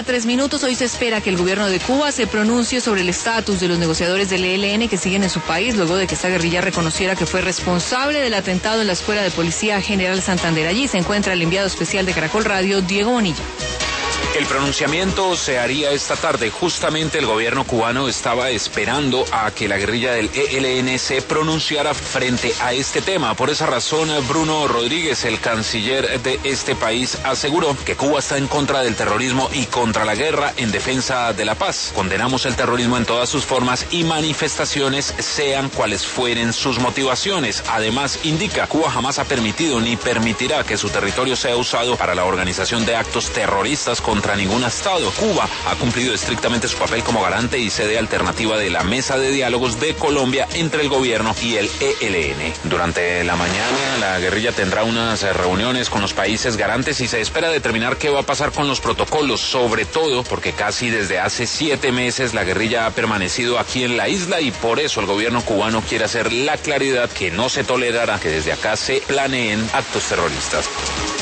3 minutos. Hoy se espera que el gobierno de Cuba se pronuncie sobre el estatus de los negociadores del ELN que siguen en su país luego de que esta guerrilla reconociera que fue responsable del atentado en la Escuela de Policía General Santander. Allí se encuentra el enviado especial de Caracol Radio, Diego Bonilla. El pronunciamiento se haría esta tarde. Justamente el gobierno cubano estaba esperando a que la guerrilla del ELN se pronunciara frente a este tema. Por esa razón, Bruno Rodríguez, el canciller de este país, aseguró que Cuba está en contra del terrorismo y contra la guerra en defensa de la paz. Condenamos el terrorismo en todas sus formas y manifestaciones, sean cuales fueren sus motivaciones. Además, indica, Cuba jamás ha permitido ni permitirá que su territorio sea usado para la organización de actos terroristas contra ningún Estado. Cuba ha cumplido estrictamente su papel como garante y sede alternativa de la mesa de diálogos de Colombia entre el gobierno y el ELN. Durante la mañana, la guerrilla tendrá unas reuniones con los países garantes y se espera determinar qué va a pasar con los protocolos, sobre todo porque casi desde hace 7 meses la guerrilla ha permanecido aquí en la isla y por eso el gobierno cubano quiere hacer la claridad que no se tolerará que desde acá se planeen actos terroristas.